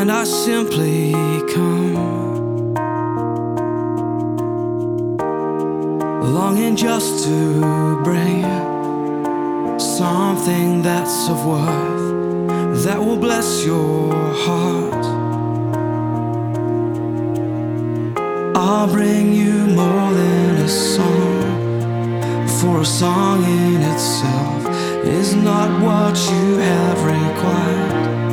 and I simply come, longing just to bring something that's of worth, that will bless your heart. I'll bring you more than a song, for a song in itself is not what you have required.